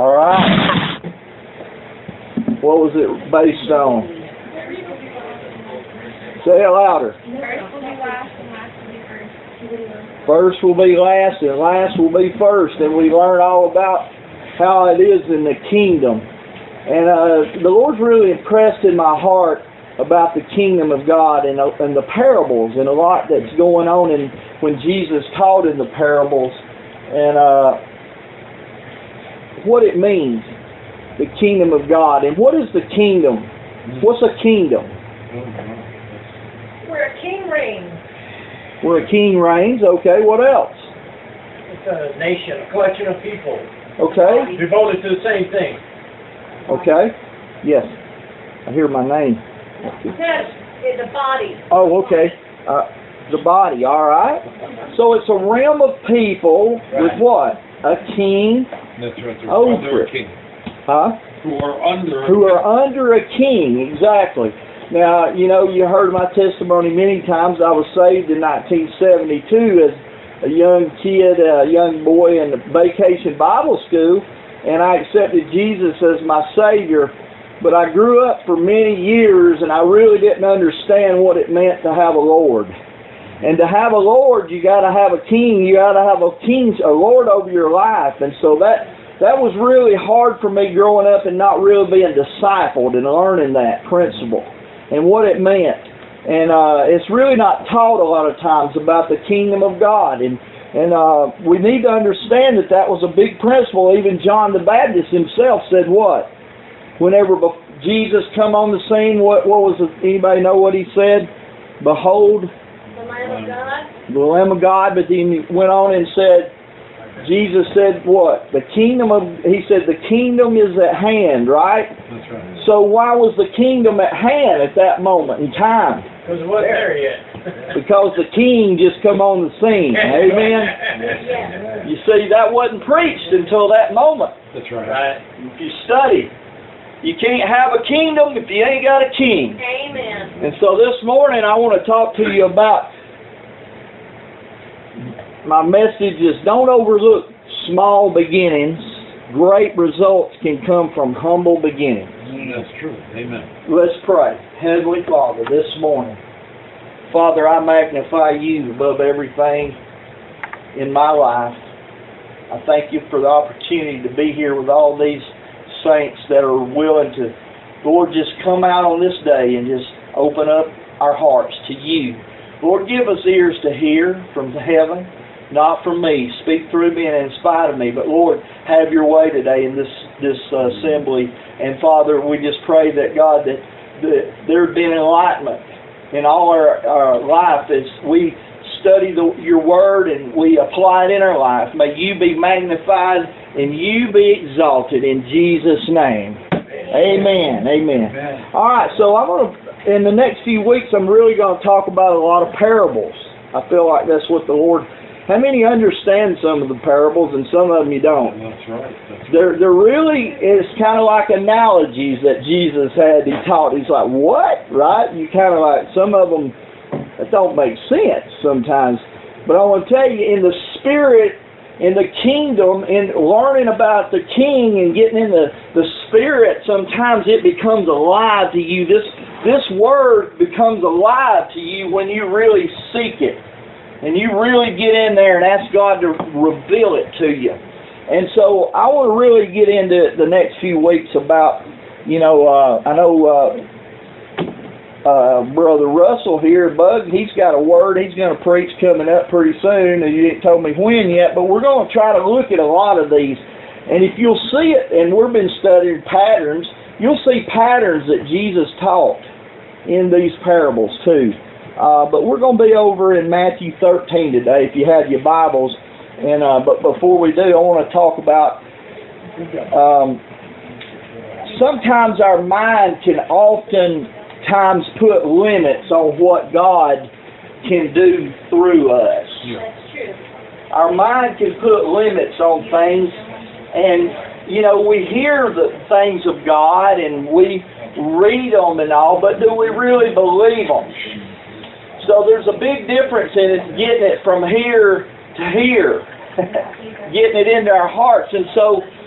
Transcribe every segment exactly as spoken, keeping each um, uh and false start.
All right. What was it based on? Say it louder. First will be last, and last will be first. And we learn all about how it is in the kingdom. And uh, the Lord's really impressed in my heart about the kingdom of God and, uh, and the parables and a lot that's going on in, when Jesus taught in the parables and uh, what it means, the kingdom of God. And what is the kingdom? What's a kingdom? Where a king reigns. Where a king reigns, okay, what else? It's a nation, a collection of people. Okay. Devoted to the same thing. Okay. Yes. I hear my name. It says it's the body. Oh, okay. Uh, the body, all right. So it's a realm of people right. with what? A king. That's right. They're over under it. a king. Huh? Who are under. Who are under a king, exactly. Now, you know, you heard my testimony many times. I was saved in nineteen seventy-two as a young kid, a young boy in the vacation Bible school, and I accepted Jesus as my Savior. But I grew up for many years, and I really didn't understand what it meant to have a Lord. And to have a Lord, you got to have a king. You got to have a king, a Lord over your life. And so that that was really hard for me growing up and not really being discipled and learning that principle and what it meant. And uh, it's really not taught a lot of times about the kingdom of God. And and uh, we need to understand that that was a big principle. Even John the Baptist himself said what? Whenever Jesus come on the scene, what what was it? Anybody know what he said? Behold, The Lamb of God. the Lamb of God. But then he went on and said, Jesus said what? The kingdom of, he said the kingdom is at hand, right? That's right. So why was the kingdom at hand at that moment in time? Because it wasn't there yet. Because the king just come on the scene. Amen? Yes. You see, that wasn't preached until that moment. That's right. Right. If you study, you can't have a kingdom if you ain't got a king. Amen. And so this morning I want to talk to you about, my message is don't overlook small beginnings. Great results can come from humble beginnings. Mm, that's true. Amen. Let's pray. Heavenly Father, this morning, Father, I magnify you above everything in my life. I thank you for the opportunity to be here with all these saints that are willing to, Lord, just come out on this day and just open up our hearts to you. Lord, give us ears to hear from heaven, not from me. Speak through me and in spite of me. But Lord, have your way today in this this uh, assembly. And Father, we just pray that God, that, that there be an enlightenment in all our, our life as we study the, your word and we apply it in our life. May you be magnified and you be exalted in Jesus' name. Amen. Amen. Amen. All right, so I'm going to, in the next few weeks, I'm really going to talk about a lot of parables. I feel like that's what the Lord, how many understand some of the parables and some of them you don't? That's right. That's right. They're, they're really, it's kind of like analogies that Jesus had. He taught, he's like, what? Right? You kind of like, some of them, that don't make sense sometimes. But I want to tell you, in the spirit, in the kingdom, in learning about the king and getting in the, the spirit, sometimes it becomes alive to you. This, this word becomes alive to you when you really seek it. And you really get in there and ask God to reveal it to you. And so I want to really get into the next few weeks about, you know, uh, I know uh, uh, Brother Russell here, Bug, he's got a word he's going to preach coming up pretty soon. And you didn't tell me when yet, but we're going to try to look at a lot of these. And if you'll see it, and we've been studying patterns, you'll see patterns that Jesus taught in these parables too. Uh, but we're going to be over in Matthew thirteen today, if you have your Bibles. And uh, but before we do, I want to talk about um, sometimes our mind can oftentimes put limits on what God can do through us. That's true. Our mind can put limits on things, and you know we hear the things of God and we read them and all, but do we really believe them? So there's a big difference in it, getting it from here to here, getting it into our hearts. And so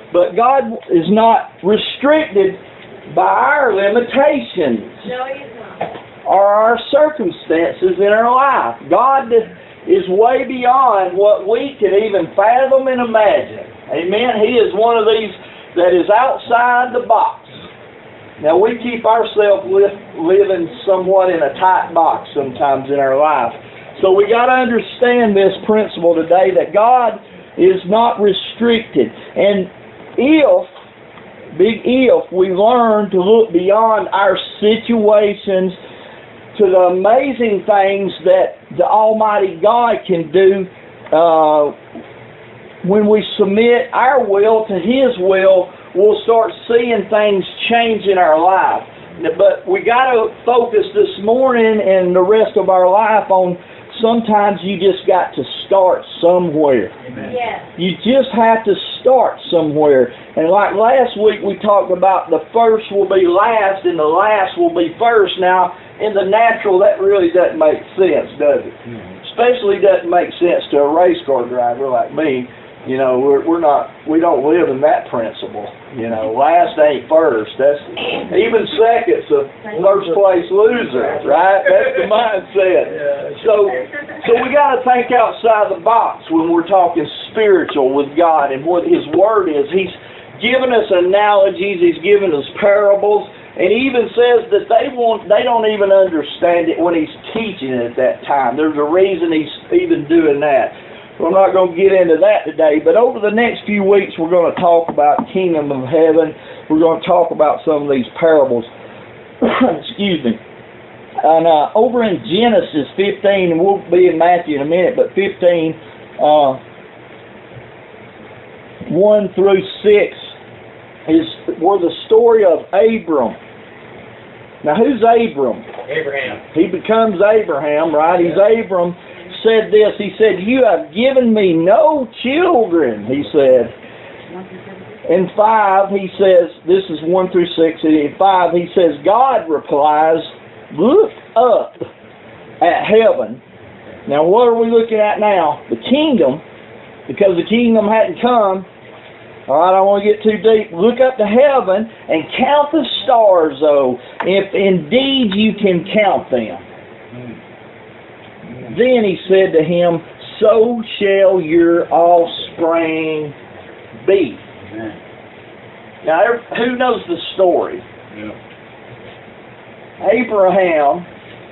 But God is not restricted by our limitations No, he's not. or our circumstances in our life. God is way beyond what we can even fathom and imagine. Amen. He is one of these that is outside the box. Now we keep ourselves li- living somewhat in a tight box sometimes in our life. So we got to understand this principle today that God is not restricted. And if, big if, we learn to look beyond our situations to the amazing things that the Almighty God can do uh, when we submit our will to His will, we'll start seeing things change in our life. But we got to focus this morning and the rest of our life on sometimes you just got to start somewhere. Amen. Yes. You just have to start somewhere. And like last week we talked about the first will be last and the last will be first. Now, in the natural, that really doesn't make sense, does it? Mm-hmm. Especially doesn't make sense to a race car driver like me. You know, we're, we're not, we don't live in that principle. You know, last ain't first. That's even second's a first place loser, right? That's the mindset. So, so we got to think outside the box when we're talking spiritual with God and what His Word is. He's given us analogies. He's given us parables, and He even says that they won't, they don't even understand it when He's teaching it at that time. There's a reason He's even doing that. We're not going to get into that today, but over the next few weeks we're going to talk about Kingdom of Heaven. We're going to talk about some of these parables. Excuse me. And uh, over in Genesis fifteen, and we'll be in Matthew in a minute, but fifteen, uh, one through six is where the story of Abram. Now, who's Abram? Abraham. He becomes Abraham, right? He's Abram. Said this, he said, "You have given me no children," he said. In five, he says, this is one through six, in five, he says, God replies, "Look up at heaven." Now, what are we looking at now? The kingdom, because the kingdom hadn't come. All right, I don't want to get too deep. Look up to heaven and count the stars, though, if indeed you can count them. Then he said to him, "So shall your offspring be." Amen. Now, who knows the story? Yeah. Abraham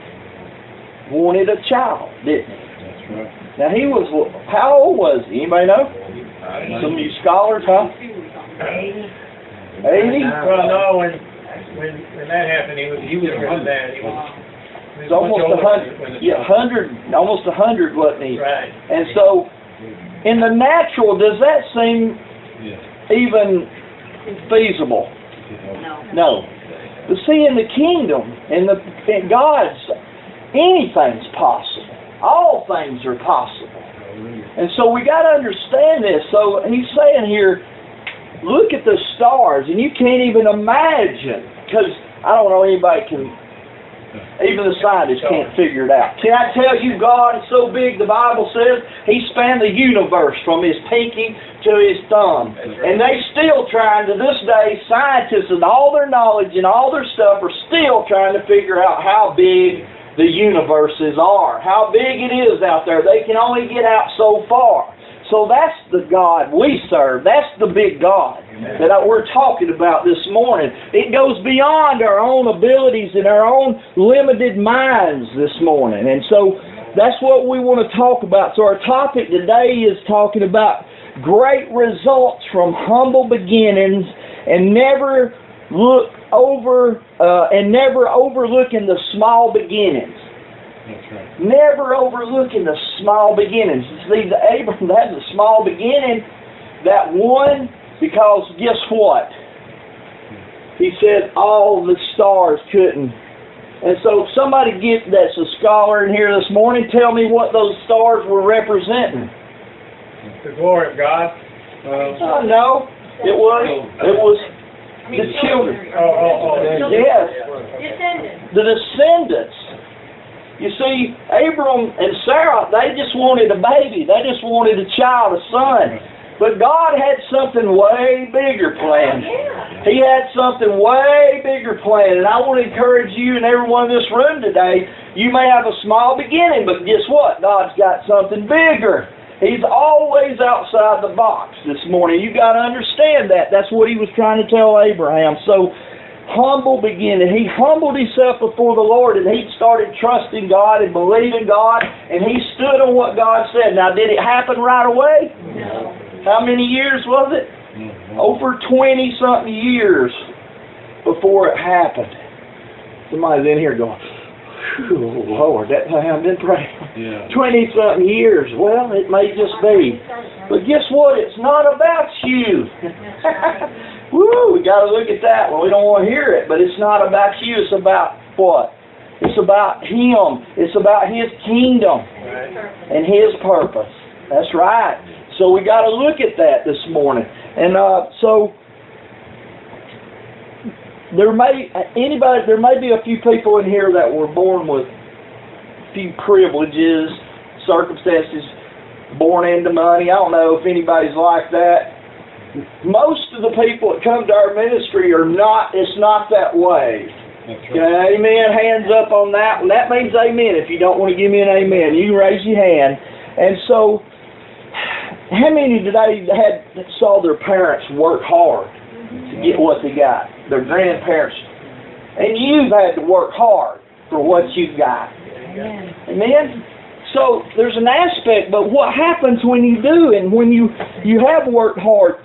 wanted a child, didn't he? That's right. Now, he was, how old was he? Anybody know? Some of you scholars, huh? eighty. eighty? Well, no, when, when, when that happened, he was, he was younger than that. He was, It's almost a hundred, yeah, hundred, almost a hundred, wasn't he? Right. And so, in the natural, does that seem Yeah. even feasible? No. No. But see, in the kingdom, in the in God's, anything's possible. All things are possible. And so we got to understand this. So he's saying here, look at the stars, and you can't even imagine, because I don't know anybody can. Even the scientists can't figure it out. Can I tell you, God is so big, the Bible says, He spanned the universe from His pinky to His thumb. And they still trying, to this day, scientists and all their knowledge and all their stuff are still trying to figure out how big the universes are, how big it is out there. They can only get out so far. So that's the God we serve. That's the big God that we're talking about this morning. It goes beyond our own abilities and our own limited minds this morning. And so that's what we want to talk about. So our topic today is talking about great results from humble beginnings and never look over uh, and never overlooking the small beginnings. That's right. Never overlooking the small beginnings. See, the Abraham had a small beginning, that one, because guess what? He said all the stars couldn't. And so somebody get that's a scholar in here this morning, tell me what those stars were representing. The glory of God. Uh, no, it was, it was the children. Oh, oh, oh. Yes, Descendants. the descendants. You see, Abram and Sarah, they just wanted a baby. They just wanted a child, a son. But God had something way bigger planned. He had something way bigger planned. And I want to encourage you and everyone in this room today, you may have a small beginning, but guess what? God's got something bigger. He's always outside the box this morning. You've got to understand that. That's what He was trying to tell Abraham. So, humble beginning. He humbled himself before the Lord, and he started trusting God and believing God, and he stood on what God said. Now, did it happen right away? No. How many years was it? Mm-hmm. Over twenty-something years before it happened. Somebody's in here going, "Oh, Lord, that I've been praying." Yeah. twenty-something years. Well, it may just be. But guess what? It's not about you. Woo, we got to look at that. Well, we don't want to hear it, but it's not about you. It's about what? It's about Him. It's about His kingdom and His purpose. That's right. So we got to look at that this morning. And uh, so there may anybody there may be a few people in here that were born with a few privileges, circumstances, born into money. I don't know if anybody's like that. Most of the people that come to our ministry are not. It's not that way. That's Okay, right. amen. Hands up on that one. That means amen. If you don't want to give me an amen, you can raise your hand. And so, how many today had saw their parents work hard to get what they got? Their grandparents. And you've had to work hard for what you've got. Amen? So, there's an aspect, but what happens when you do and when you, you have worked hard?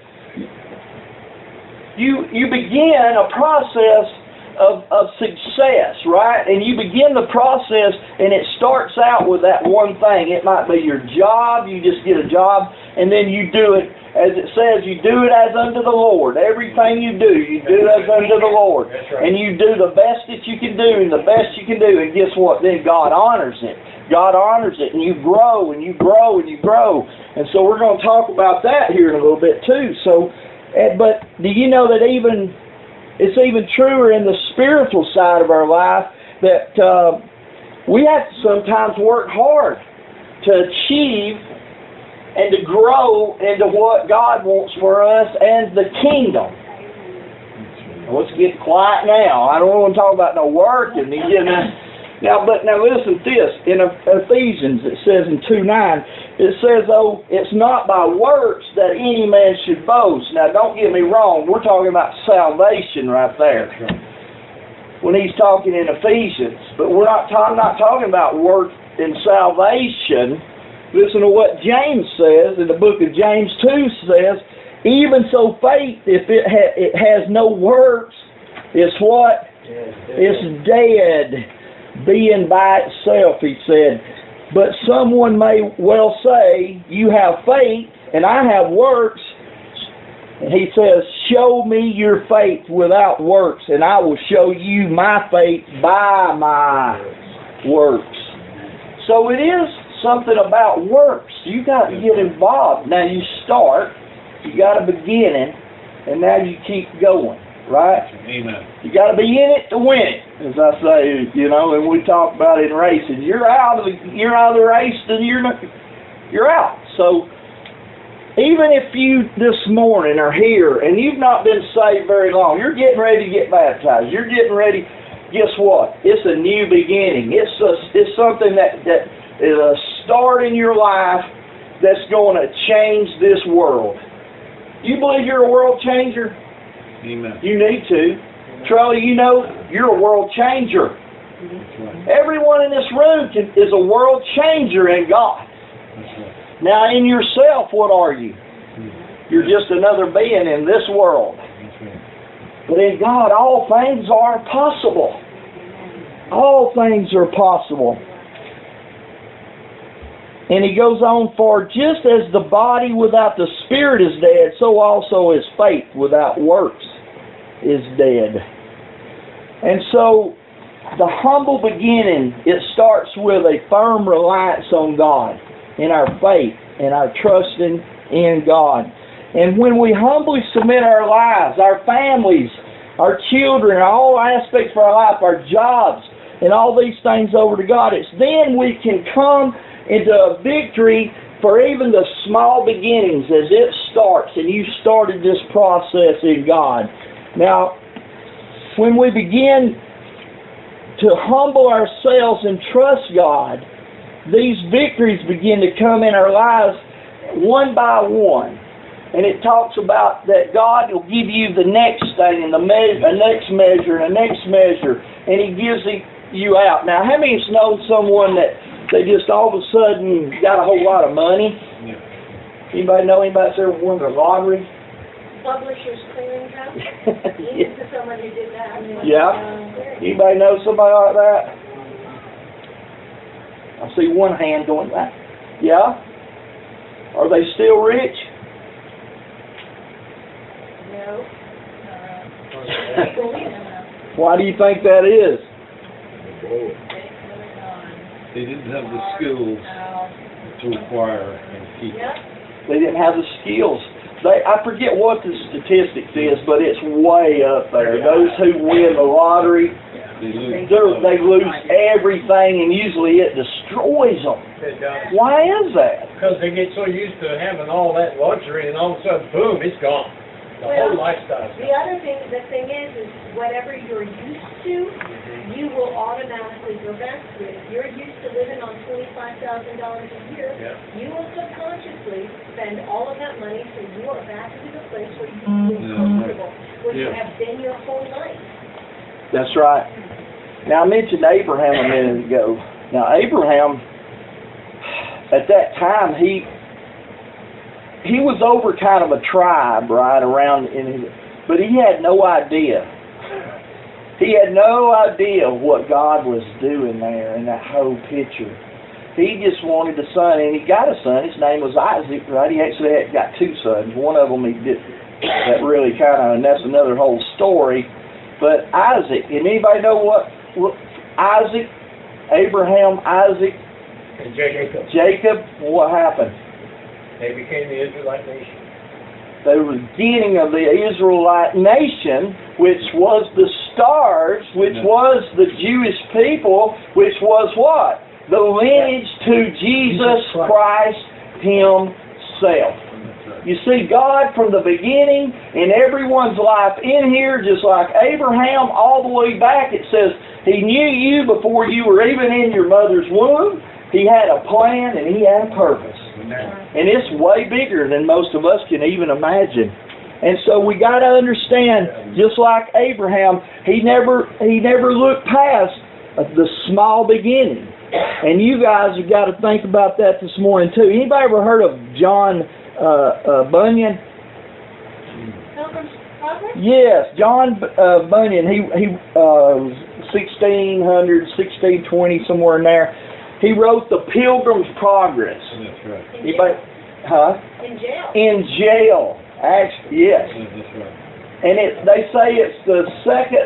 You, you begin a process Of, of success, right? And you begin the process, and it starts out with that one thing. It might be your job. You just get a job, and then you do it, as it says, you do it as unto the Lord. Everything you do, you do as unto the Lord. And you do the best that you can do, and the best you can do, and guess what? Then God honors it. God honors it, and you grow, and you grow, and you grow. And so we're going to talk about that here in a little bit, too. So, but do you know that even... It's even truer in the spiritual side of our life that uh, we have to sometimes work hard to achieve and to grow into what God wants for us and the kingdom. Let's get quiet now. I don't want to talk about no work and you know. Now, but now listen to this. In Ephesians, it says in two nine, it says, "Oh, it's not by works that any man should boast." Now, don't get me wrong. We're talking about salvation right there. When he's talking in Ephesians, but we're not. I'm not talking about work in salvation. Listen to what James says in the book of James two says, "Even so, faith, if it ha- it has no works, is what? It's dead." Being by itself, he said. But someone may well say, "You have faith, and I have works." And he says, "Show me your faith without works, and I will show you my faith by my works." So it is something about works. You got to get involved. Now you start, you got a beginning, and now you keep going. Right? Amen. You got to be in it to win it, as I say. You know, and we talk about it in racing. You're out of the you're out of the race, then you're not, you're out. So even if you this morning are here and you've not been saved very long, you're getting ready to get baptized. You're getting ready. Guess what? It's a new beginning. It's a, it's something that that is a start in your life that's going to change this world. You believe you're a world changer? Amen. You need to. Charlie, you know, you're a world changer. That's right. Everyone in this room can, is a world changer in God. That's right. Now, in yourself, what are you? You're just another being in this world. That's right. But in God, all things are possible. All things are possible. And he goes on, "For just as the body without the spirit is dead, so also is faith without works is dead." And so, the humble beginning, it starts with a firm reliance on God, in our faith, and our trusting in God. And when we humbly submit our lives, our families, our children, all aspects of our life, our jobs, and all these things over to God, it's then we can come into a victory for even the small beginnings as it starts, and you started this process in God. Now, when we begin to humble ourselves and trust God, these victories begin to come in our lives one by one. And it talks about that God will give you the next thing and the me- a next measure and a next measure, and He gives it you out. Now, how many of us know someone that they just all of a sudden got a whole lot of money? Yeah. Anybody know anybody that's ever won the lottery? Publishers Clearinghouse. Yeah. To someone who did that. Yeah. Anybody know somebody like that? I see one hand going back. Yeah? Are they still rich? No. Why do you think that is? They didn't have the skills to acquire and keep. Yep. They didn't have the skills. They, I forget what the statistics is, but it's way up there. Those who win the lottery, They lose. they're- they lose everything, and usually it destroys them. It does. Why is that? Because they get so used to having all that luxury, and all of a sudden, boom, it's gone. The Well, whole lifestyle. The other thing, the thing is, is whatever you're used to, you will automatically go back to it. If you're used to living on twenty-five thousand dollars a year, Yeah. you will subconsciously spend all of that money so you are back to the place where you feel Yeah, comfortable, where you Yeah. have been your whole life. That's right. Now, I mentioned Abraham a minute ago. Now, Abraham, at that time, he he was over kind of a tribe, right, around in his, but he had no idea. He had no idea what God was doing there in that whole picture. He just wanted a son, and he got a son. His name was Isaac, right? He actually had got two sons. One of them he did that really kind of, and that's another whole story. But Isaac, and anybody know what, what Isaac, Abraham, Isaac, And Jacob, Jacob, what happened? they became the Israelite nation. The beginning of the Israelite nation, which was the stars, which was the Jewish people, which was what? The lineage to Jesus Christ Himself. You see, God from the beginning in everyone's life in here, just like Abraham, all the way back, it says He knew you before you were even in your mother's womb. He had a plan and He had a purpose. And it's way bigger than most of us can even imagine. And so we got to understand, just like Abraham, he never he never looked past the small beginning. And you guys have got to think about that this morning too. Anybody ever heard of John uh, uh, Bunyan? Pilgrim's Progress? Yes, John uh, Bunyan. He he uh, sixteen hundred, sixteen twenty, somewhere in there. He wrote the Pilgrim's Progress. That's right. In Anybody? jail. Huh? In jail. In jail. Actually, yes. That's right. And it, they say it's the second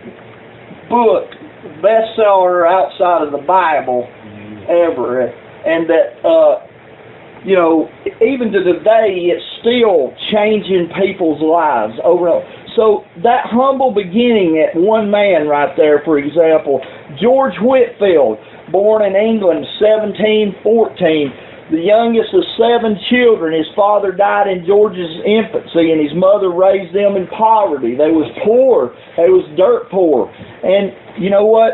book bestseller outside of the Bible ever, and that uh, you know, even to today, it's still changing people's lives overall. So that humble beginning at one man right there, for example, George Whitefield, born in England, seventeen fourteen. The youngest of seven children. His father died in George's infancy, and his mother raised them in poverty. They was poor. They was dirt poor. And you know what?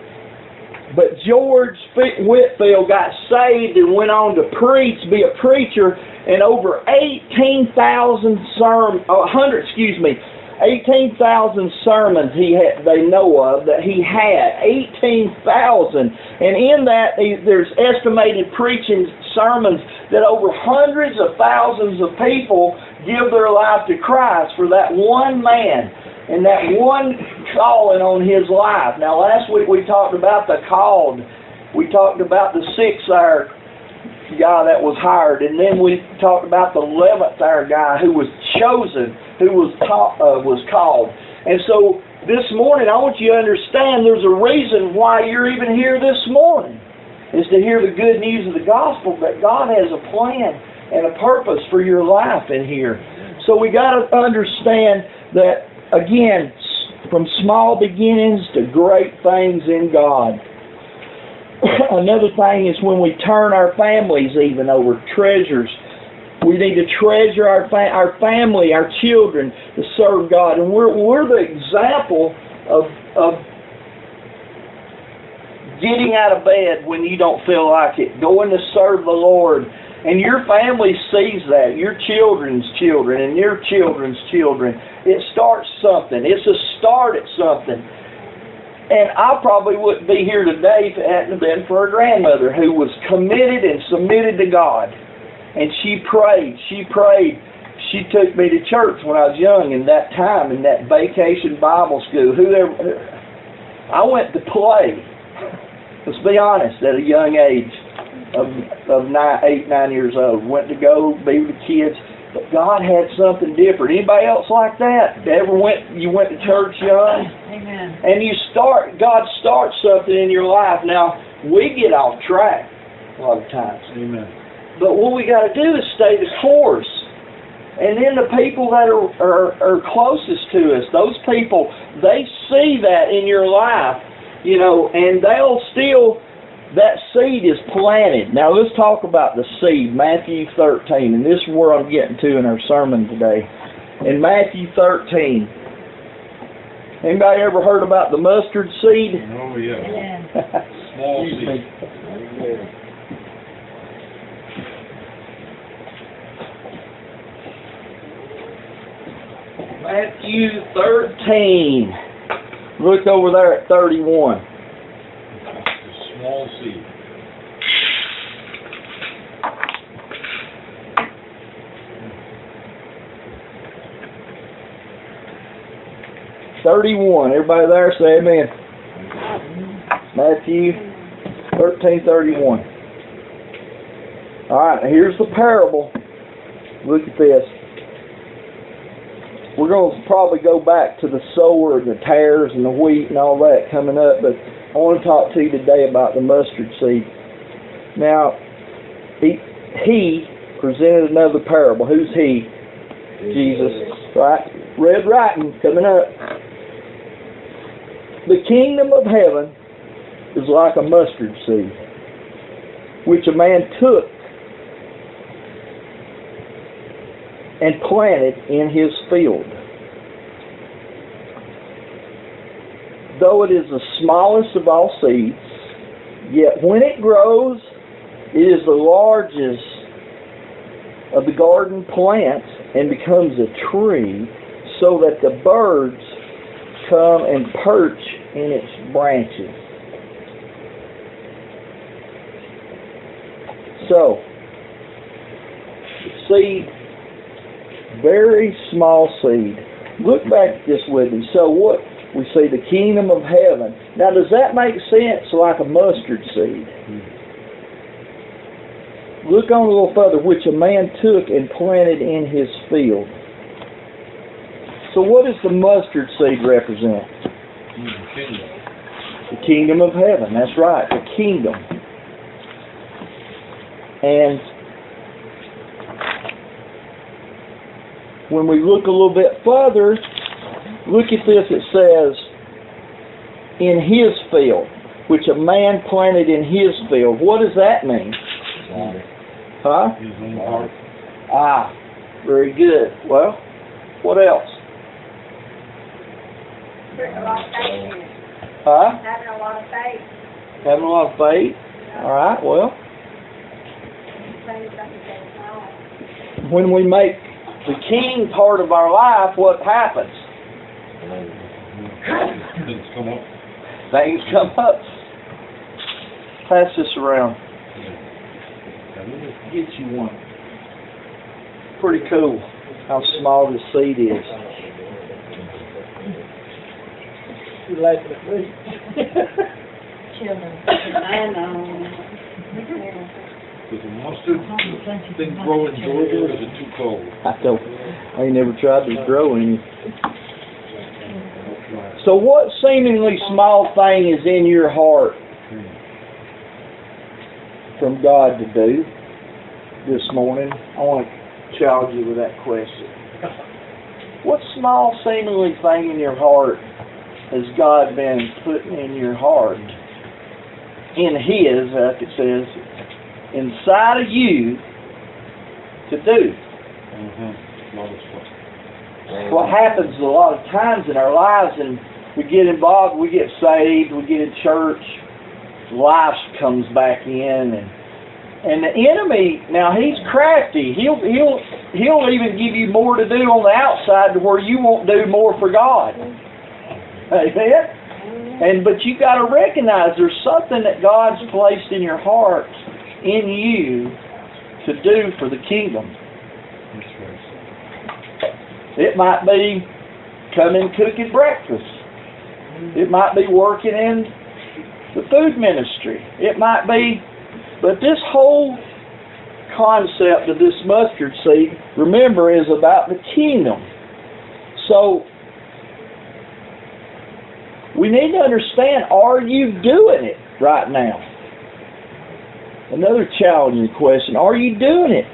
But George Whitefield got saved and went on to preach, be a preacher, and over eighteen thousand sermons, oh, one hundred, excuse me, eighteen thousand sermons he had, they know of that he had, eighteen thousand. And in that, there's estimated preaching sermons that over hundreds of thousands of people give their life to Christ for that one man and that one calling on his life. Now, last week we talked about the called. We talked about the six-hour guy that was hired, and then we talked about the eleventh-hour guy who was chosen, who was ta- uh, was called. And so this morning, I want you to understand there's a reason why you're even here this morning, is to hear the good news of the gospel, that God has a plan and a purpose for your life in here. So we got to understand that, again, from small beginnings to great things in God. Another thing is when we turn our families even over treasures. We need to treasure our fa- our family, our children, to serve God, and we're we're the example of of getting out of bed when you don't feel like it, going to serve the Lord, and your family sees that, your children's children and your children's children. It starts something. It's a start at something. And I probably wouldn't be here today if it hadn't been for a grandmother who was committed and submitted to God. And she prayed, she prayed. She took me to church when I was young in that time, in that vacation Bible school. Whoever, I went to play, let's be honest, at a young age of, of nine, eight, nine years old. Went to go be with the kids. But God had something different. Anybody else like that? Ever went, you went to church young? Amen. And you start, God starts something in your life. Now, we get off track a lot of times. Amen. But what we got to do is stay the course. And then the people that are, are, are closest to us, those people, they see that in your life, you know, and they'll still, that seed is planted. Now let's talk about the seed, Matthew thirteen, and this is where I'm getting to in our sermon today. In Matthew thirteen, anybody ever heard about the mustard seed? Oh, yeah. Yeah. Small seed. Matthew thirteen. Look over there at thirty-one. A small seed. thirty-one. Everybody there say amen. Matthew thirteen thirty-one. Alright, now here's the parable. Look at this. We're going to probably go back to the sower and the tares and the wheat and all that coming up, but I want to talk to you today about the mustard seed. Now, he, he presented another parable. Who's he? Jesus. Right? Red writing coming up. The kingdom of heaven is like a mustard seed, which a man took and planted in his field. Though it is the smallest of all seeds, yet when it grows, it is the largest of the garden plants and becomes a tree, so that the birds come and perch in its branches. So, seed, very small seed. Look back at this with me. So what? We see the kingdom of heaven. Now, does that make sense like a mustard seed? Look on a little further, which a man took and planted in his field. So what does the mustard seed represent? The kingdom. The kingdom of heaven. That's right, the kingdom. And when we look a little bit further, look at this. It says, in his field, which a man planted in his field. What does that mean? Huh? His own heart. Ah, very good. Well, what else? There's a lot of faith in it. Huh? Having a lot of faith. Having a lot of faith. All right, well, Faith doesn't get it all. when we make the king part of our life, what happens? Things come up. Things come up. Pass this around. Get you one. Pretty cool how small this seed is. You like it? Children. I know. Does the mustard thing grow in Georgia, or is it too cold? I don't. I ain't never tried to grow any. So what seemingly small thing is in your heart from God to do this morning? I want to challenge you with that question. What small seemingly thing in your heart has God been putting in your heart in His, like it says, inside of you to do. Mm-hmm. What happens a lot of times in our lives, and we get involved, we get saved, we get in church, life comes back in, and and the enemy, now he's crafty. He'll he'll he'll even give you more to do on the outside to where you won't do more for God. Amen. And but you got to recognize there's something that God's placed in your heart, in you, to do for the kingdom. It might be coming cooking breakfast. It might be working in the food ministry. It might be, but this whole concept of this mustard seed, remember, is about the kingdom. So, we need to understand, are you doing it right now? Another challenging question, are you doing it?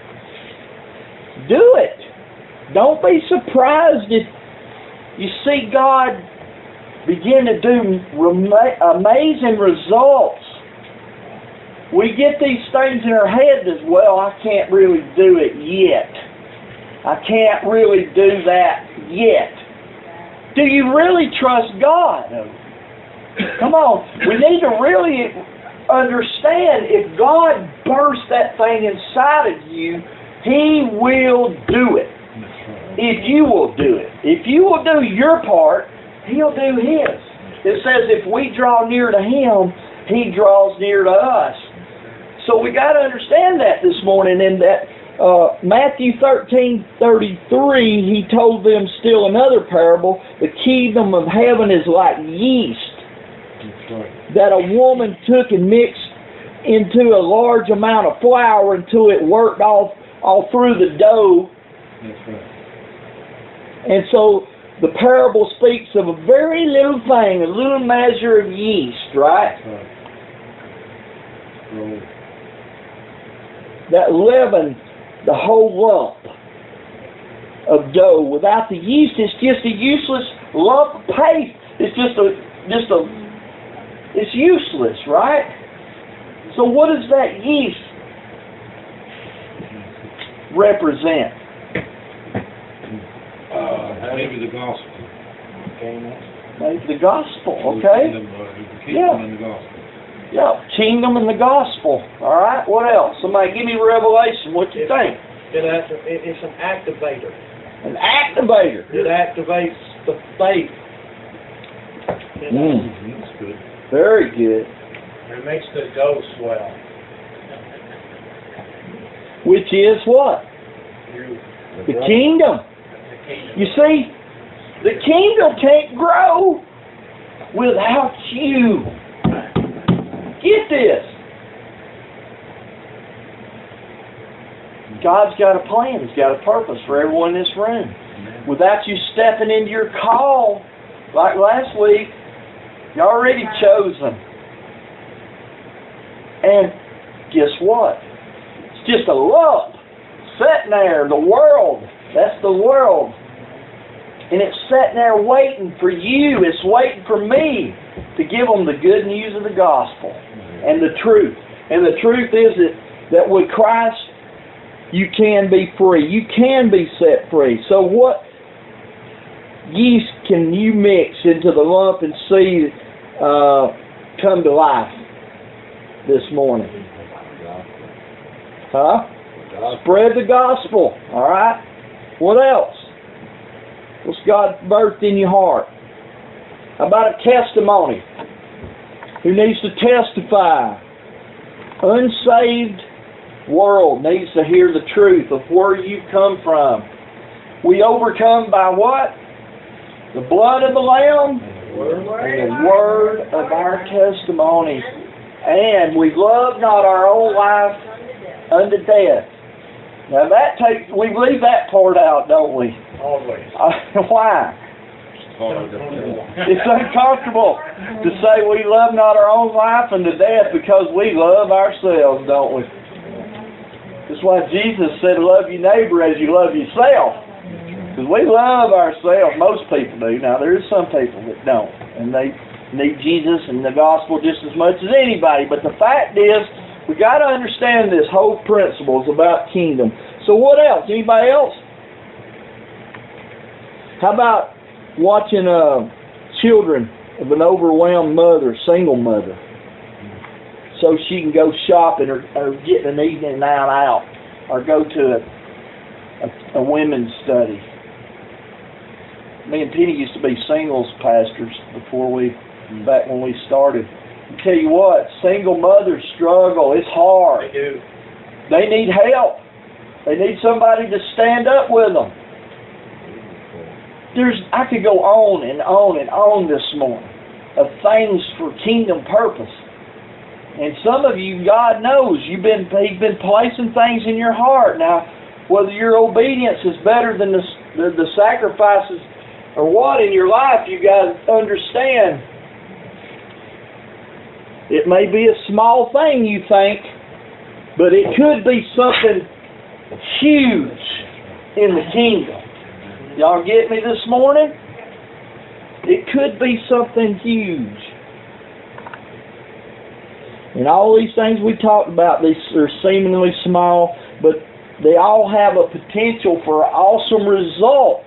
Do it. Don't be surprised if you see God begin to do amazing results. We get these things in our head as, well, I can't really do it yet. I can't really do that yet. Do you really trust God? Come on. We need to really understand, if God bursts that thing inside of you, He will do it. If you will do it. If you will do your part, He'll do His. It says if we draw near to Him, He draws near to us. So we got to understand that this morning. In that uh, Matthew thirteen thirty-three, He told them still another parable. The kingdom of heaven is like yeast that a woman took and mixed into a large amount of flour until it worked all, all through the dough. That's right. And so the parable speaks of a very little thing, a little measure of yeast, right? Right. Right. That leaven the whole lump of dough. Without the yeast, it's just a useless lump of paste. It's just a, just a, it's useless, right? So what does that yeast represent? Uh, maybe the gospel. Maybe the gospel, okay? The kingdom, uh, the kingdom Yeah. and the gospel. Yeah, kingdom and the gospel. All right, what else? Somebody give me Revelation. What you think? It has to- it- It's an activator. An activator. It activates the faith. You know, Mm, Mm-hmm. That's good. very good. It makes the dough swell. Which is what? You, The kingdom. the kingdom. You see, the kingdom can't grow without you. Get this. God's got a plan. He's got a purpose for everyone in this room. Without you stepping into your call, like last week, you're already chosen. And guess what? It's just a lump sitting there. The world. That's the world. And it's sitting there waiting for you. It's waiting for me to give them the good news of the gospel and the truth. And the truth is that, that with Christ, you can be free. You can be set free. So what yeast can you mix into the lump and see uh, come to life this morning? Huh? Spread the gospel. All right? What else? What's God birthed in your heart? How about a testimony? Who needs to testify? Unsaved world needs to hear the truth of where you come from. We overcome by what? The blood of the Lamb and the word of our testimony. And we love not our own life unto death. Now that takes, we leave that part out, don't we? Always. Uh, why? Hard. It's uncomfortable to say we love not our own life unto death because we love ourselves, don't we? That's why Jesus said, love your neighbor as you love yourself. Because we love ourselves. Most people do. Now, there is some people that don't. And they need Jesus and the gospel just as much as anybody. But the fact is, we got to understand this whole principles about kingdom. So what else? Anybody else? How about watching uh, children of an overwhelmed mother, single mother, so she can go shopping or, or get an evening night out, or go to a, a, a women's study. Me and Penny used to be singles pastors before we, back when we started. I tell you what, single mothers struggle. It's hard. They do. They need help. They need somebody to stand up with them. There's, I could go on and on and on this morning of things for kingdom purpose. And some of you, God knows, you've been, He's been placing things in your heart. Now, whether your obedience is better than the, the, the sacrifices or what in your life, you got to understand. It may be a small thing, you think, but it could be something huge in the kingdom. Y'all get me this morning? It could be something huge. And all these things we talked about, these are seemingly small, but they all have a potential for an awesome result.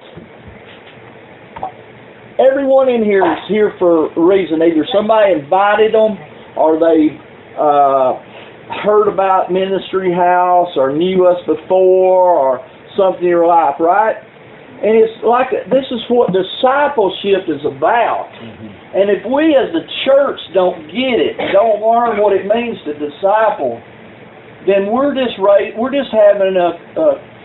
Everyone in here is here for a reason. Either somebody invited them, or they uh, heard about Ministry House, or knew us before, or something in your life, right? And it's like, this is what discipleship is about. Mm-hmm. And if we as the church don't get it, don't learn what it means to disciple, then we're just right, we're just having a, a,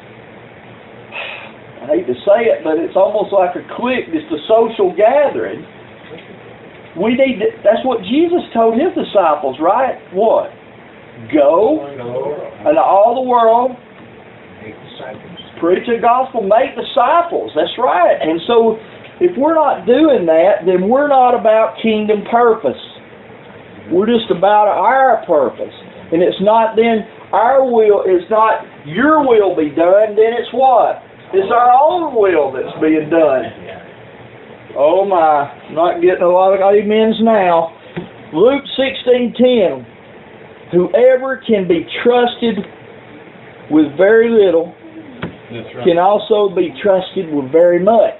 I hate to say it, but it's almost like a clique, just a social gathering. We need to, that's what Jesus told His disciples, right? What? Go into all the world, preach the gospel, make disciples. That's right. And so, if we're not doing that, then we're not about kingdom purpose. We're just about our purpose. And it's not then our will, it's not your will be done, then it's what? It's our own will that's being done. Oh my, I'm not getting a lot of amens now. Luke sixteen ten. Whoever can be trusted with very little right. can also be trusted with very much.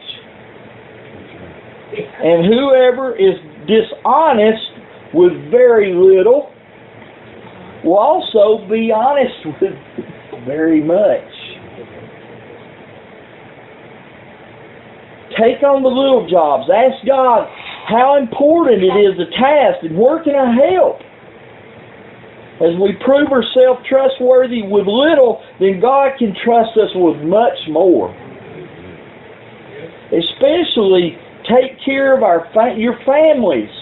And whoever is dishonest with very little will also be honest with very much. Take on the little jobs. Ask God how important it is, the task, and where can I help? As we prove ourselves trustworthy with little, then God can trust us with much more. Especially, take care of our fa- your families.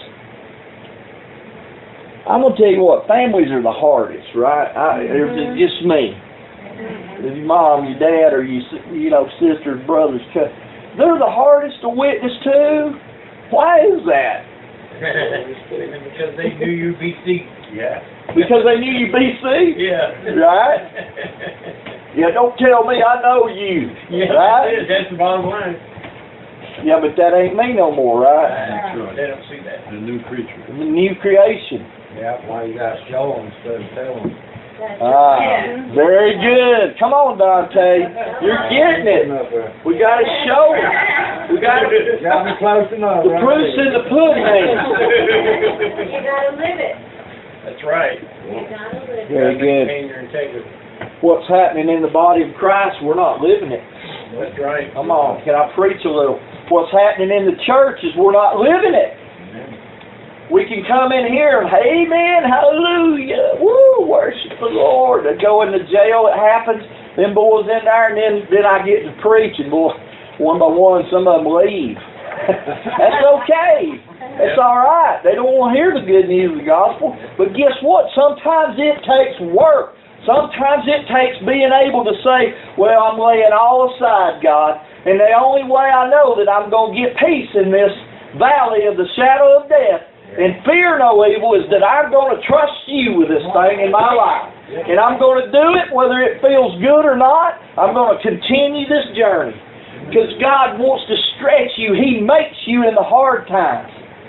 I'm going to tell you what, families are the hardest, right? I, it's just me. Your mom, your dad, or your, you know, sisters, brothers, they're the hardest to witness to. Why is that? Because they knew you B C. Yeah. Because they knew you B C? Yeah. Right? Yeah, don't tell me I know you. Yeah, right? That's the bottom line. Yeah, but that ain't me no more, right? That's right. They don't see that. The new creature. The new creation. Yeah, why you got to show them instead of tell them. Ah, very good. Come on, Dante. You're getting it. We got to show it. We got to. Got me close enough. The proof's in the pudding. You got to live it. That's right. You got to live it. Very good. Maintain your integrity. What's happening in the body of Christ, we're not living it. That's right. Come on, can I preach a little? What's happening in the church is we're not living it. We can come in here and, amen, hallelujah, woo, worship the Lord. I go into jail, it happens, them boys in there, and then, then I get to preach, and boy, one by one, some of them leave. That's okay. That's all right. They don't want to hear the good news of the gospel. But guess what? Sometimes it takes work. Sometimes it takes being able to say, well, I'm laying all aside, God, and the only way I know that I'm going to get peace in this valley of the shadow of death and fear no evil is that I'm going to trust you with this thing in my life. And I'm going to do it whether it feels good or not. I'm going to continue this journey. Because God wants to stretch you. He makes you in the hard times.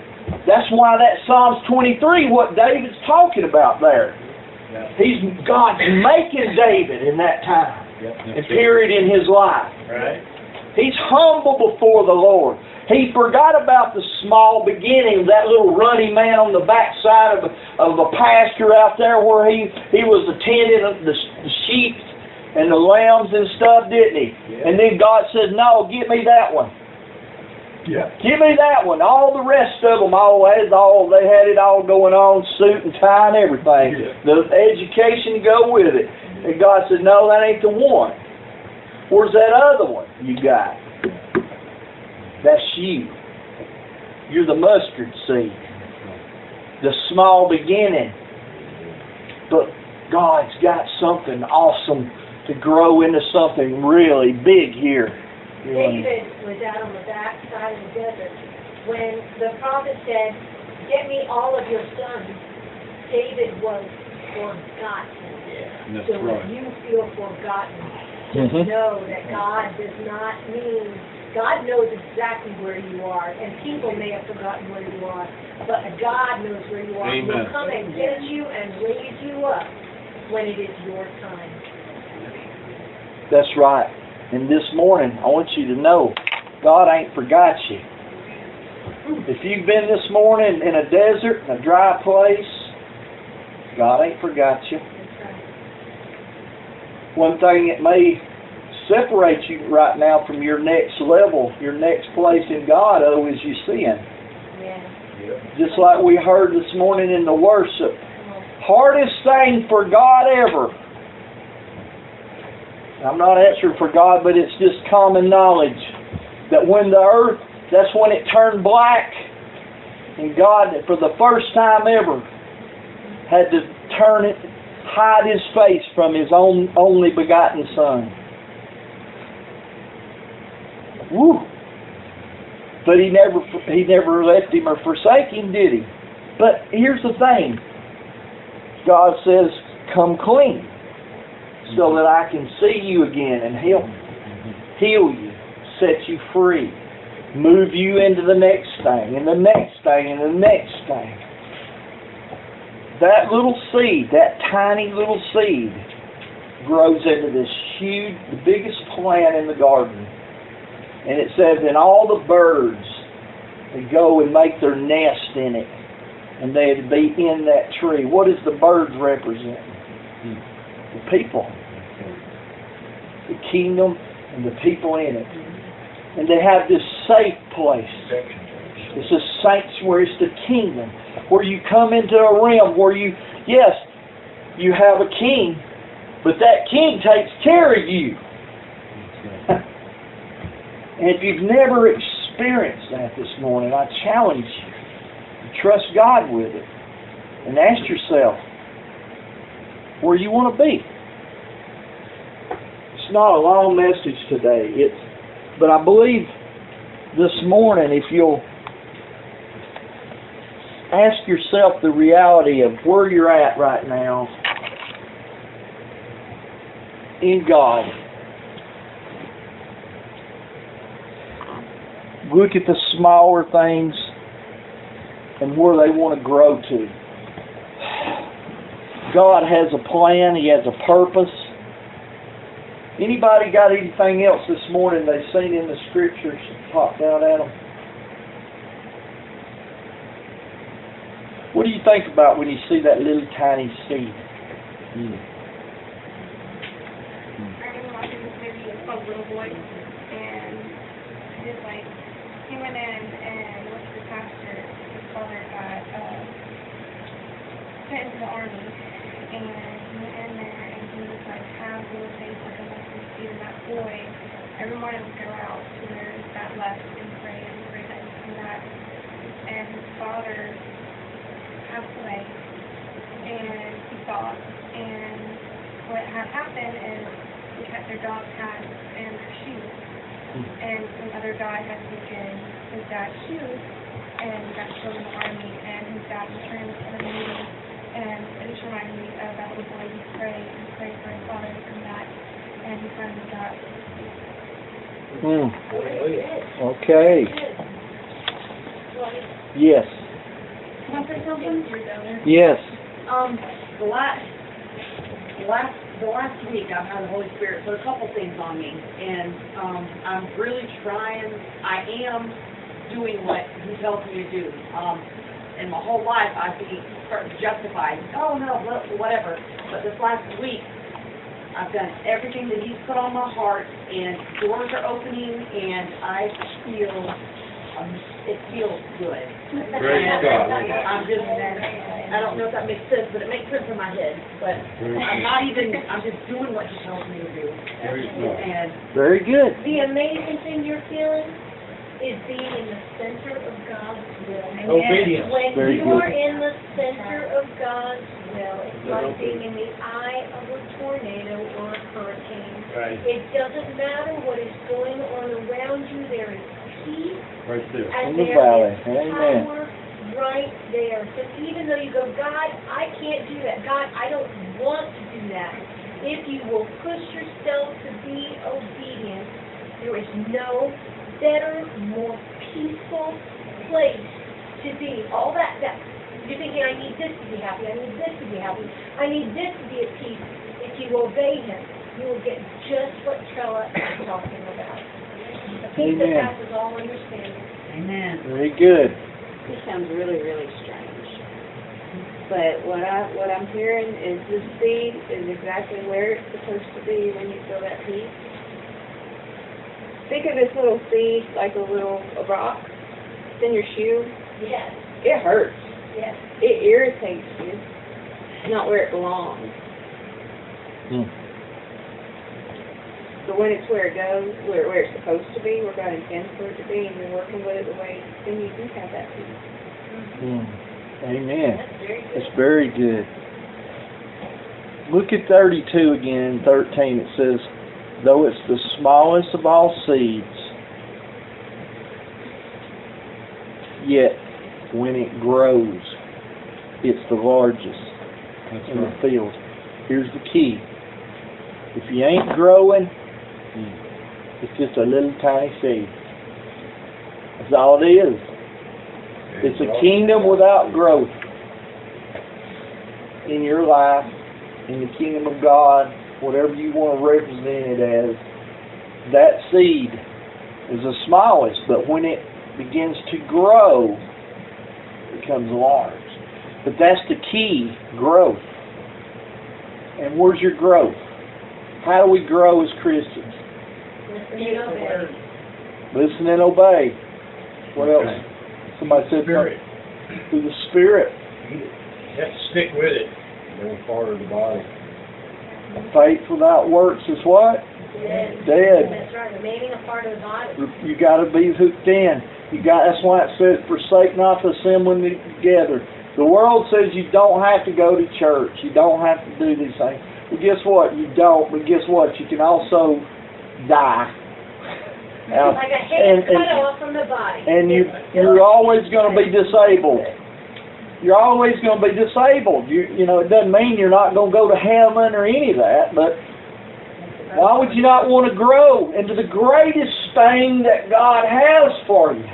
That's why that Psalms twenty-three, what David's talking about there. He's God's making David in that time and period in his life. Right. He's humble before the Lord. He forgot about the small beginning, that little runny man on the backside of, of a pasture out there where he, he was attending the, the sheep and the lambs and stuff, didn't he? Yeah. And then God said, no, give me that one. Yeah. Give me that one. All the rest of them, all had all they had it all going on, suit and tie and everything. Yeah. The education to go with it. And God said, no, that ain't the one. Where's that other one you got? That's you. You're the mustard seed. The small beginning. But God's got something awesome to grow into something really big here. David was out on the back side of the desert. When the prophet said, get me all of your sons, David was forgotten. That's So right. when you feel forgotten, just Mhm. know that God does not mean, God knows exactly where you are, and people may have forgotten where you are, but God knows where you are. He will Amen. come and get you and raise you up when it is your time. That's right. And this morning, I want you to know, God ain't forgot you. If you've been this morning in a desert, in a dry place, God ain't forgot you. One thing that may separate you right now from your next level, your next place in God, oh, is your sin. Yeah. Just like we heard this morning in the worship. Hardest thing for God ever. I'm not answering for God, but it's just common knowledge that when the earth, that's when it turned black, and God, for the first time ever, had to turn it, hide His face from His own only begotten Son. Woo! But He never, He never left Him or forsake Him, did He? But here's the thing. God says, come clean, so that I can see you again and help, heal you, set you free, move you into the next thing, and the next thing, and the next thing. That little seed, that tiny little seed, grows into this huge, the biggest plant in the garden. And it says, and all the birds, they go and make their nest in it. And they'd be in that tree. What does the birds represent? The people. The kingdom and the people in it. And they have this safe place. It's a sanctuary. It's the kingdom. Where you come into a realm where you, yes, you have a king, but that king takes care of you. And if you've never experienced that this morning, I challenge you. Trust God with it. And ask yourself where you want to be. It's not a long message today. It's, but I believe this morning, if you'll ask yourself the reality of where you're at right now in God. Look at the smaller things and where they want to grow to. God has a plan. He has a purpose. Anybody got anything else this morning they've seen in the Scriptures popped out at them? What do you think about when you see that little tiny seed? Mm. I was watching this movie with a little boy, and just like he went in and went to the pastor. His father got uh, sent into the army, and he went in there and he was like half little face like a mustard seed, and that boy every morning would go out to where that left and pray and pray that he come back, and his father passed away, and he saw it, and what had happened is he kept their dog tags and their shoes, and some other guy had taken his dad's shoes and got killed in the army, and his dad returned to the meeting, and it just reminded me of that little boy who prayed and prayed for his father to come back, and he finally got. Mm. Okay. Yes. Can I say something? Yes. Um, the last, the last, the last week I've had the Holy Spirit put a couple things on me, and um, I'm really trying. I am doing what He tells me to do. Um, and my whole life I've been starting to justify. Oh no, whatever. But this last week I've done everything that He's put on my heart, and doors are opening, and I feel. Um, it feels good. Praise God. I'm just, I don't know if that makes sense, but it makes sense in my head. But I'm not even, I'm just doing what He tells me to do. Praise God. And Very good. The amazing thing you're feeling is being in the center of God's will. Obedience. When Very you good. are in the center of God's will, it's like being in the eye of a tornado or a hurricane. Right. It doesn't matter what is going on around you, there is peace Right there. and In the there valley. is Amen. power right there. So even though you go, God, I can't do that. God, I don't want to do that. If you will push yourself to be obedient, there is no better, more peaceful place to be. All that, that you're thinking, I need this to be happy, I need this to be happy, I need this to be at peace. If you obey Him, you will get just what Trella is talking about. A peace that Amen. passes all understanding. Amen. Very good. This sounds really, really strange. But what I what I'm hearing is this seed is exactly where it's supposed to be when you feel that peace. Think of this little seed like a little a rock. It's in your shoe. Yes, It hurts. yes. It irritates you. It's not where it belongs. Hmm. But when it's where it goes, where where it's supposed to be, where God intends for it to be, and you're working with it the way, then you do have that peace. Hmm. Amen. That's very good. It's very good. Look at thirty-two again, thirteen. It says, though it's the smallest of all seeds, yet when it grows, it's the largest That's in the right. field. Here's the key. If you ain't growing, it's just a little tiny seed. That's all it is. It's a kingdom without growth in your life, in the kingdom of God, whatever you want to represent it as. That seed is the smallest, but when it begins to grow, it becomes large. But that's the key, growth. And where's your growth? How do we grow as Christians? Listen and obey. Listen and obey. What else? Okay. Somebody said Spirit. through the Spirit. You have to stick with it. They're part of the body. Faith without works is what? Dead. Dead. That's right, remaining a part of the body. You got to be hooked in. You got. That's why it says, "Forsake not the assembling together." The world says you don't have to go to church. You don't have to do these things. Well, guess what? You don't. But guess what? You can also die. Now, Like a head and, cut and, off from the body. and you, you're always going to be disabled. You're always going to be disabled. You, you know, it doesn't mean you're not going to go to heaven or any of that, but why would you not want to grow into the greatest thing that God has for you?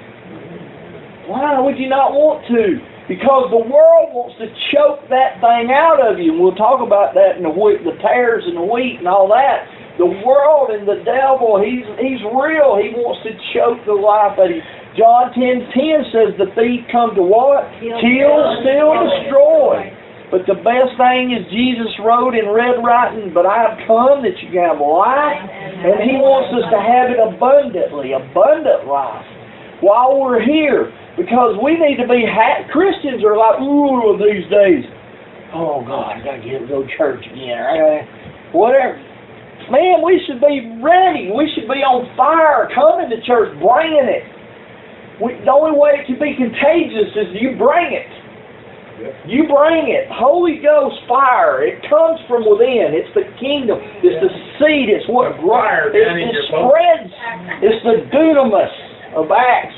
Why would you not want to? Because the world wants to choke that thing out of you. And we'll talk about that in the wheat, the tares and the wheat and all that. The world and the devil, he's he's real. He wants to choke the life out of you. John ten ten says the thief come to what? Kill, steal, destroy. But the best thing is Jesus wrote in red writing, but I have come that you can have life. And He wants us to have it abundantly, abundant life. While we're here, because we need to be, ha- Christians are like, ooh, these days, oh God, I got to get go to church again. I gotta, whatever. Man, we should be ready. We should be on fire, coming to church, bringing it. We, the only way it can be contagious is you bring it. You bring it. Holy Ghost fire. It comes from within. It's the kingdom. It's the seed. It's what Fire it, down in it your boat. spreads. It's the dunamis of Acts.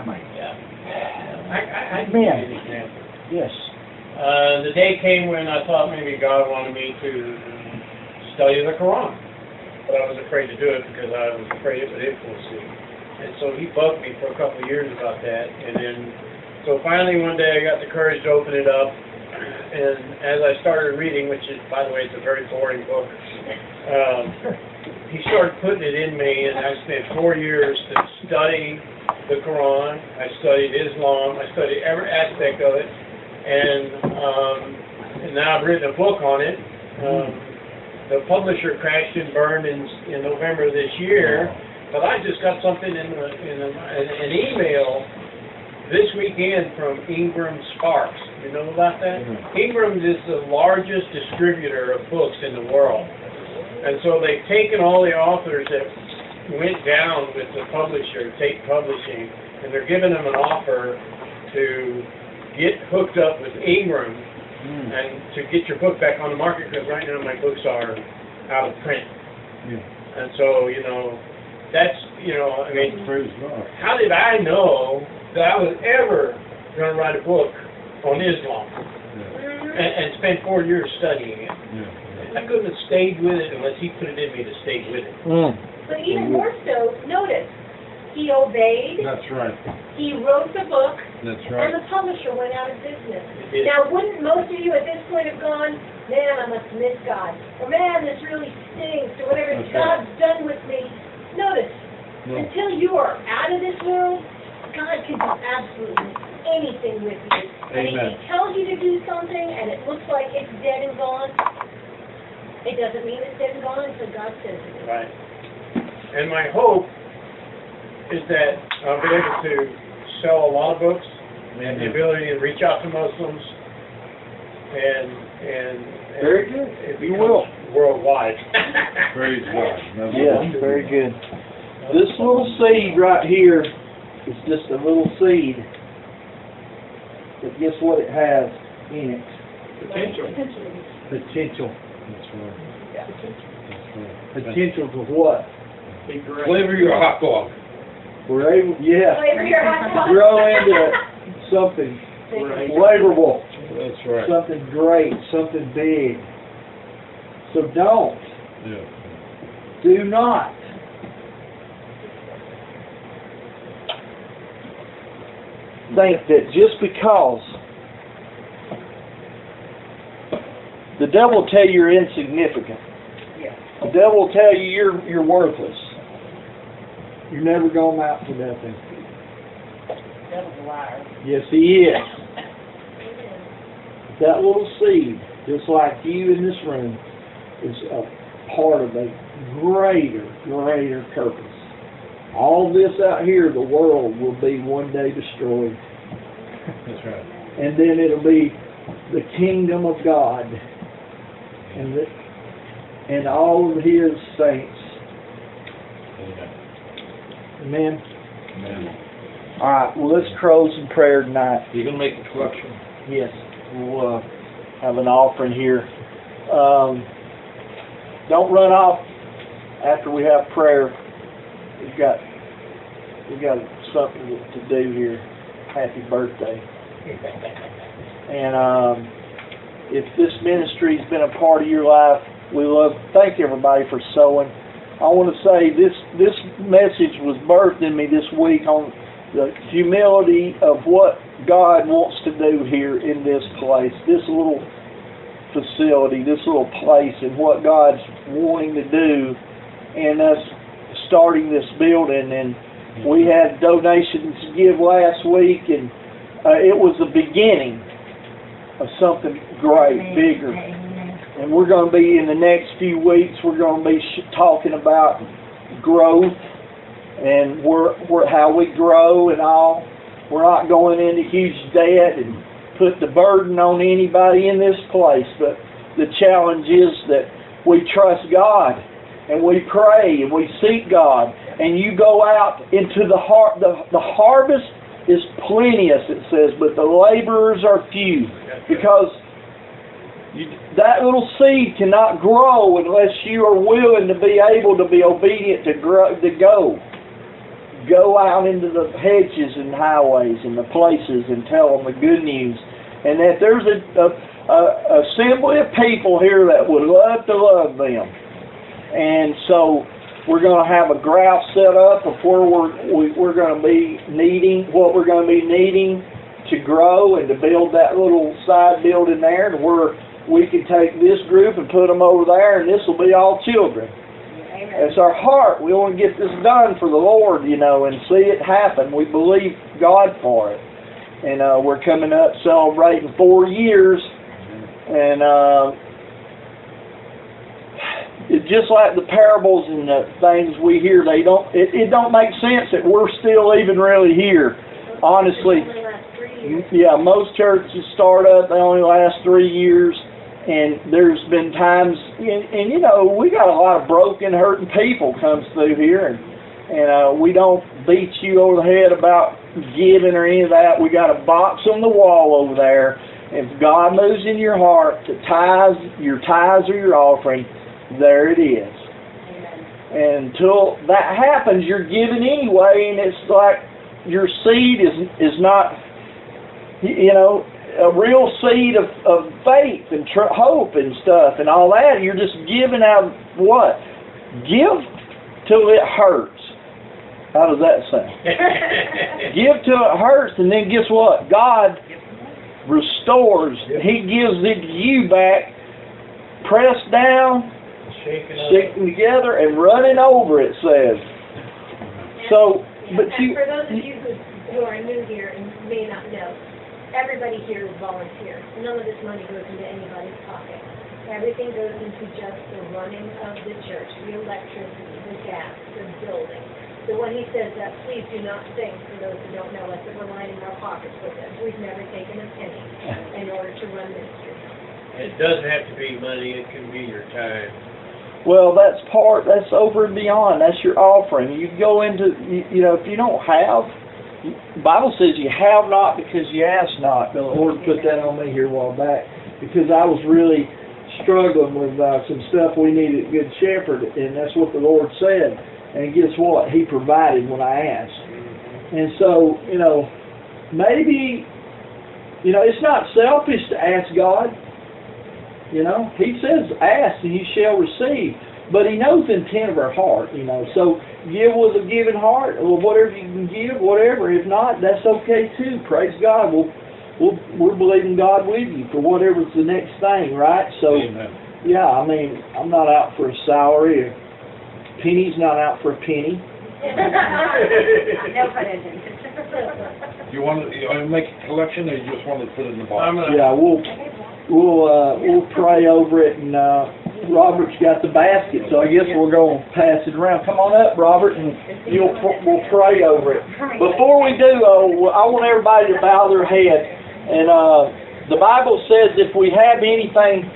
I, I, I can Amen. give you an example. Yes. Uh, the day came when I thought maybe God wanted me to study the Quran. But I was afraid to do it because I was afraid it would influence me. And so He bugged me for a couple of years about that. And then So finally one day I got the courage to open it up, and as I started reading, which is, by the way, it's a very boring book, um, he started putting it in me, and I spent four years to study the Quran. I studied Islam. I studied every aspect of it, and um, and now I've written a book on it. Um, the publisher crashed and burned in in November this year, but I just got something in, the, in the, an, an email this weekend from Ingram Sparks. You know about that? Mm-hmm. Ingram is the largest distributor of books in the world. And so they've taken all the authors that went down with the publisher, Tate Publishing, and they're giving them an offer to get hooked up with Ingram mm. and to get your book back on the market, because right now my books are out of print. Yeah. And so, you know, that's, you know, I mean, how did I know that I was ever going to write a book on Islam yeah. and, and spend four years studying it? Yeah. I couldn't have stayed with it unless he put it in me to stay with it. Mm. But even more so, notice, he obeyed. That's right. He wrote the book. That's right. And the publisher went out of business. Now, wouldn't most of you at this point have gone, man, I must miss God, or man, this really stinks, or whatever That's God's right. done with me? Notice, no. until you are out of this world, God can do absolutely anything with you. And if Amen. he tells you to do something and it looks like it's dead and gone, it doesn't mean it's dead and gone until God says it. Right. And my hope is that I'll be able to sell a lot of books and the ability to reach out to Muslims and and, and very good. It you will worldwide. Praise God. Yes, very good. This little seed right here is just a little seed. But guess what it has in it? Potential. Potential. That's right. Yeah. That's right. Potential for what? Flavor your hot dog. We're able, yeah, Flavor your hot dog. grow into something flavorful, That's right. something great, something big. So don't, Yeah. do not think that just because the devil will tell you you're insignificant. Yeah. The devil will tell you you're you're worthless. You're never going to amount to nothing. Devil's a liar. Yes, he is. That little seed, just like you in this room, is a part of a greater, greater purpose. All this out here, the world will be one day destroyed. That's right. And then it'll be the kingdom of God and the, and all of His saints. Amen. Amen. Amen. All right. Well, let's close in prayer tonight. You gonna make a collection? Yes. We'll uh, have an offering here. Um, don't run off after we have prayer. We've got we got something to do here. Happy birthday. And um, if this ministry's been a part of your life, we love thank everybody for sowing. I want to say this this message was birthed in me this week on the humility of what God wants to do here in this place, this little facility, this little place, and what God's wanting to do in us starting this building. And we had donations to give last week, and uh, it was the beginning of something great, bigger. And we're going to be, in the next few weeks, we're going to be sh- talking about growth and we're, we're, how we grow and all. We're not going into huge debt and put the burden on anybody in this place, but the challenge is that we trust God and we pray and we seek God, and you go out into the har- the, the harvest is plenteous, it says, but the laborers are few, because you, that little seed cannot grow unless you are willing to be able to be obedient to grow, to go. Go out into the hedges and highways and the places and tell them the good news. And that there's a, a, a assembly of people here that would love to love them. And so we're going to have a graph set up of where we're, we, we're going to be needing, what we're going to be needing to grow and to build that little side building there, to where we can take this group and put them over there, and this will be all children. Amen. It's our heart. We want to get this done for the Lord, you know, and see it happen. We believe God for it. And uh, we're coming up celebrating four years, and uh, it's just like the parables and the things we hear. They don't. It, it don't make sense that we're still even really here. Honestly, yeah, most churches start up. They only last three years, and there's been times, and, and you know, we got a lot of broken, hurting people comes through here, and and uh, we don't beat you over the head about giving or any of that. We got a box on the wall over there. If God moves in your heart to tithes, your tithes or your offering, there it is. And until that happens, you're giving anyway, and it's like your seed is is not, you know, a real seed of, of faith and tr- hope and stuff and all that. You're just giving out what? Give till it hurts. How does that sound? Give till it hurts, and then guess what? God restores. He gives it to you back, pressed down, sticking together, and running over, it says. So, Yeah, but and you... for those of you who, who are new here and may not know, everybody here is volunteer. None of this money goes into anybody's pocket. Everything goes into just the running of the church, the electricity, the gas, the building. So when he says that, please do not think, for those who don't know us, that we're lining our pockets with this. We've never taken a penny in order to run ministry. It doesn't have to be money, it can be your time. Well, that's part, that's over and beyond. That's your offering. You go into, you, you know, if you don't have, the Bible says you have not because you ask not. The Lord put that on me here a while back because I was really struggling with uh, some stuff we needed at Good Shepherd, and that's what the Lord said. And guess what? He provided when I asked. And so, you know, maybe, you know, it's not selfish to ask God. You know, He says, ask and you shall receive. But He knows the intent of our heart, you know. So give with a giving heart. Well, whatever you can give, whatever. If not, that's okay too. Praise God. We'll, we'll, we're believing God with you for whatever's the next thing, right? So, Amen. Yeah, I mean, I'm not out for a salary. Or, Penny's not out for a penny. No pun intended. You want to, you want to make a collection, or you just want to put it in the box? I'm gonna, Yeah, we'll we'll uh, we'll pray over it, and uh, Robert's got the basket, so I guess we're going to pass it around. Come on up, Robert, and you'll we'll pray over it. Before we do, though, I want everybody to bow their head, and uh, the Bible says if we have anything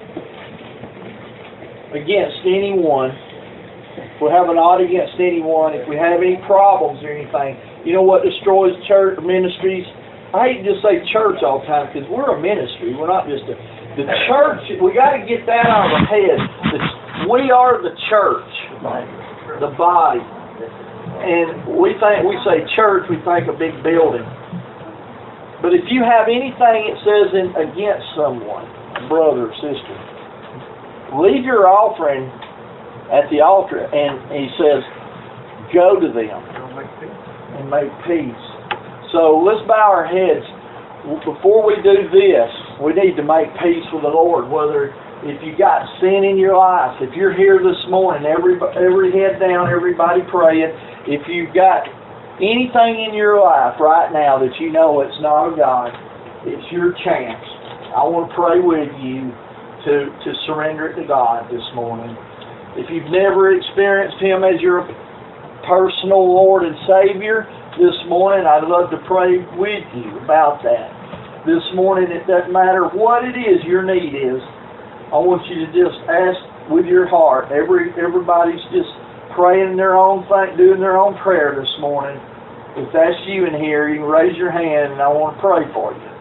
against anyone, if we have an ought against anyone, if we have any problems or anything, you know what destroys church ministries? I hate to just say church all the time because we're a ministry. We're not just a... The church, we got to get that out of our head. The, we are the church, the body. And we think we say church, we think a big building. But if you have anything it says in, against someone, brother or sister, leave your offering at the altar, and He says, go to them and make peace. So let's bow our heads. Before we do this, we need to make peace with the Lord. Whether if you got sin in your life, if you're here this morning, every every head down, everybody praying. If you've got anything in your life right now that you know it's not of God, it's your chance. I want to pray with you to to surrender it to God this morning. If you've never experienced Him as your personal Lord and Savior, this morning I'd love to pray with you about that. This morning, it doesn't matter what it is your need is. I want you to just ask with your heart. Every everybody's just praying their own thing, doing their own prayer this morning. If that's you in here, you can raise your hand and I want to pray for you.